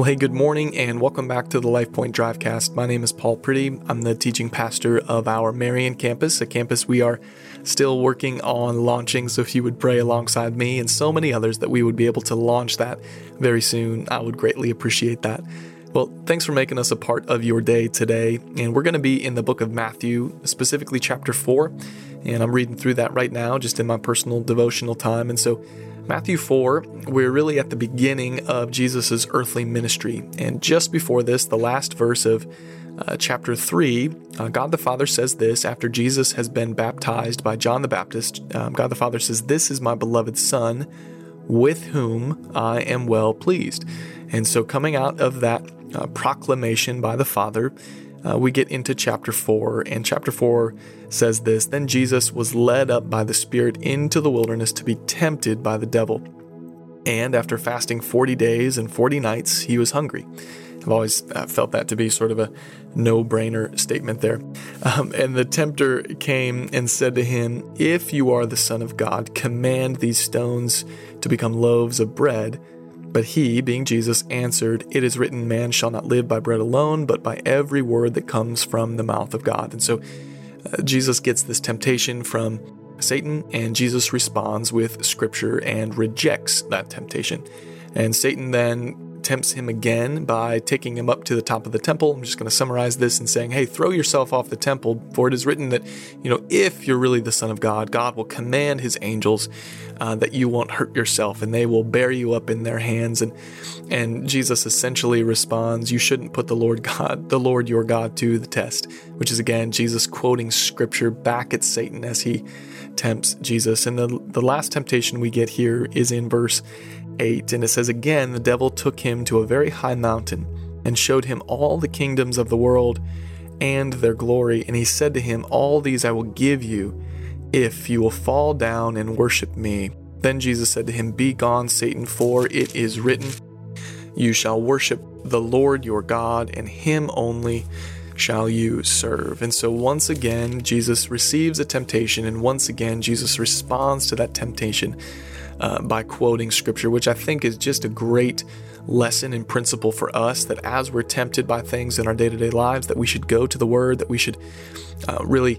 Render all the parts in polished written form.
Well, hey, good morning and welcome back to the LifePoint Drivecast. My name is Paul Pretty. I'm the teaching pastor of our Marion campus, a campus we are still working on launching. So if you would pray alongside me and so many others that we would be able to launch that very soon, I would greatly appreciate that. Well, thanks for making us a part of your day today. And we're going to be in the book of Matthew, specifically chapter 4. And I'm reading through that right now, just in my personal devotional time. And so Matthew 4, we're really at the beginning of Jesus' earthly ministry. And just before this, the last verse of chapter 3, God the Father says this after Jesus has been baptized by John the Baptist. God the Father says, "This is my beloved Son, with whom I am well pleased." And so coming out of that proclamation by the Father, we get into chapter 4, and chapter 4 says this: "Then Jesus was led up by the Spirit into the wilderness to be tempted by the devil. And after fasting 40 days and 40 nights, he was hungry." I've always felt that to be sort of a no-brainer statement there. And the tempter came and said to him, "If you are the Son of God, command these stones to become loaves of bread." But he, being Jesus, answered, "It is written, man shall not live by bread alone, but by every word that comes from the mouth of God." And so Jesus gets this temptation from Satan, and Jesus responds with Scripture and rejects that temptation. And Satan then tempts him again by taking him up to the top of the temple. I'm just going to summarize this and saying, hey, throw yourself off the temple, for it is written that, if you're really the Son of God, God will command his angels that you won't hurt yourself, and they will bear you up in their hands. And Jesus essentially responds, you shouldn't put the Lord your God to the test, which is again, Jesus quoting Scripture back at Satan as he tempts Jesus. And the last temptation we get here is in verse 8, and it says, "Again, the devil took him to a very high mountain and showed him all the kingdoms of the world and their glory. And he said to him, all these I will give you if you will fall down and worship me. Then Jesus said to him, Be gone, Satan, for it is written, you shall worship the Lord your God, and him only shall you serve." And so once again, Jesus receives a temptation, and once again, Jesus responds to that temptation by quoting Scripture, which I think is just a great lesson and principle for us, that as we're tempted by things in our day-to-day lives, that we should go to the Word, that we should really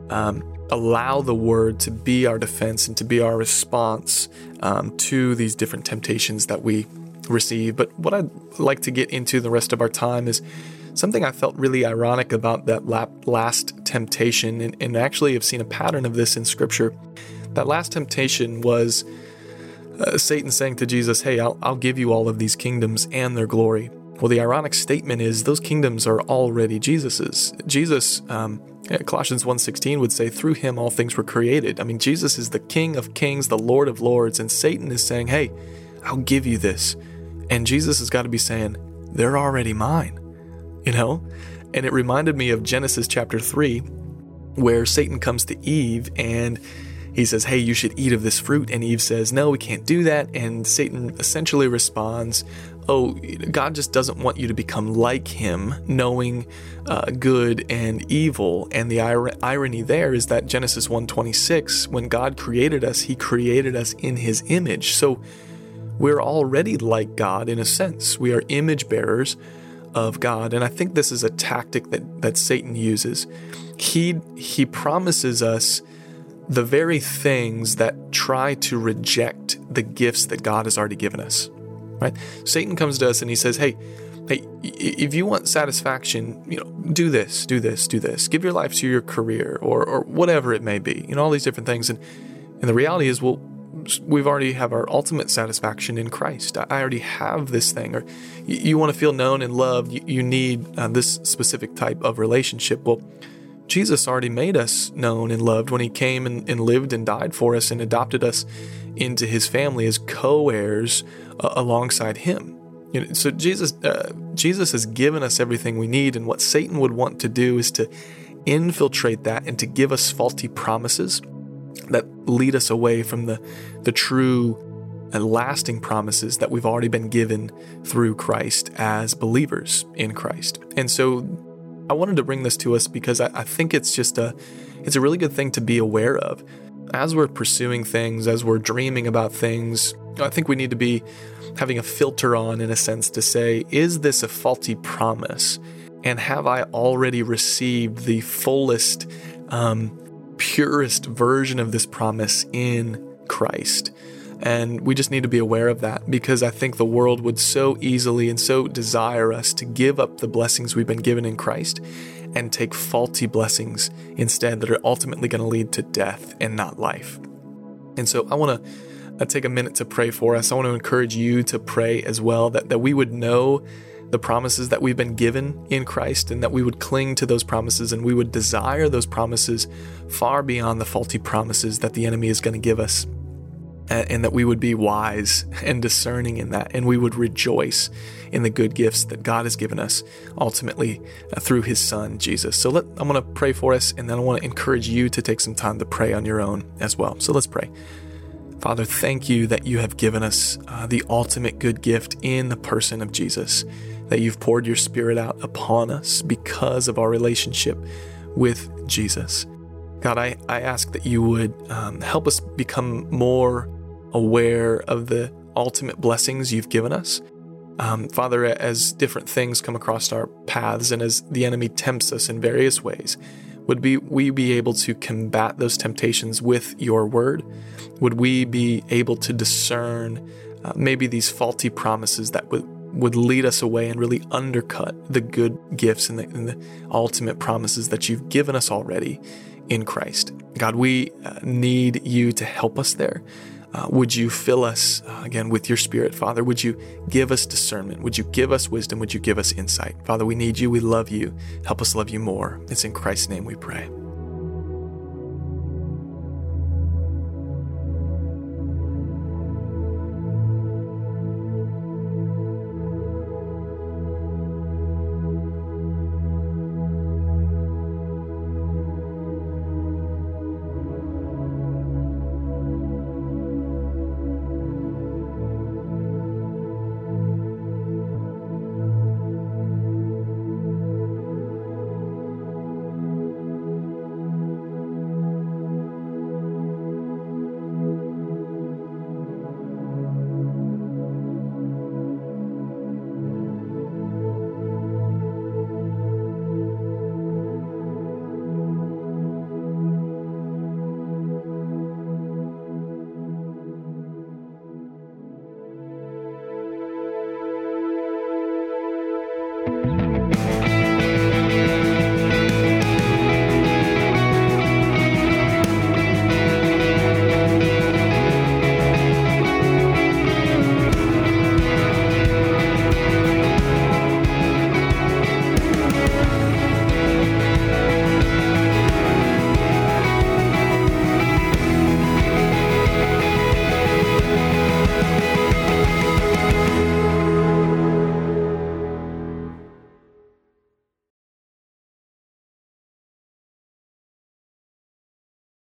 allow the Word to be our defense and to be our response to these different temptations that we receive. But what I'd like to get into the rest of our time is something I felt really ironic about that last temptation, and actually have seen a pattern of this in Scripture. That last temptation was Satan saying to Jesus, hey, I'll give you all of these kingdoms and their glory. Well, the ironic statement is those kingdoms are already Jesus's. Jesus, Colossians 1:16 would say, through him all things were created. I mean, Jesus is the King of kings, the Lord of lords, and Satan is saying, hey, I'll give you this. And Jesus has got to be saying, they're already mine, And it reminded me of Genesis chapter 3, where Satan comes to Eve and he says, hey, you should eat of this fruit. And Eve says, no, we can't do that. And Satan essentially responds, oh, God just doesn't want you to become like him, knowing good and evil. And the irony there is that Genesis 1:26, when God created us, he created us in his image. So we're already like God in a sense. We are image bearers of God. And I think this is a tactic that Satan uses. He promises us the very things that try to reject the gifts that God has already given us, right? Satan comes to us and he says, hey, if you want satisfaction, do this. Give your life to your career or whatever it may be, all these different things. And the reality is, well, we've already have our ultimate satisfaction in Christ. I already have this thing. Or you want to feel known and loved, you need this specific type of relationship. Well, Jesus already made us known and loved when he came and lived and died for us and adopted us into his family as co-heirs alongside him. So Jesus has given us everything we need, and what Satan would want to do is to infiltrate that and to give us faulty promises that lead us away from the true and lasting promises that we've already been given through Christ as believers in Christ. And so I wanted to bring this to us because I think it's a really good thing to be aware of. As we're pursuing things, as we're dreaming about things, I think we need to be having a filter on, in a sense, to say, is this a faulty promise? And have I already received the fullest, purest version of this promise in Christ? And we just need to be aware of that, because I think the world would so easily and so desire us to give up the blessings we've been given in Christ and take faulty blessings instead that are ultimately going to lead to death and not life. And so I want to take a minute to pray for us. I want to encourage you to pray as well, that we would know the promises that we've been given in Christ, and that we would cling to those promises, and we would desire those promises far beyond the faulty promises that the enemy is going to give us. And that we would be wise and discerning in that, and we would rejoice in the good gifts that God has given us, ultimately through His Son, Jesus. So I'm going to pray for us, and then I want to encourage you to take some time to pray on your own as well. So let's pray. Father, thank you that you have given us the ultimate good gift in the person of Jesus, that you've poured your Spirit out upon us because of our relationship with Jesus. God, I ask that you would help us become more aware of the ultimate blessings you've given us. Father, as different things come across our paths and as the enemy tempts us in various ways, would we be able to combat those temptations with your word? Would we be able to discern maybe these faulty promises that would lead us away and really undercut the good gifts and the ultimate promises that you've given us already in Christ? God, we need you to help us there. Would you fill us again with your Spirit, Father? Would you give us discernment? Would you give us wisdom? Would you give us insight? Father, we need you. We love you. Help us love you more. It's in Christ's name we pray.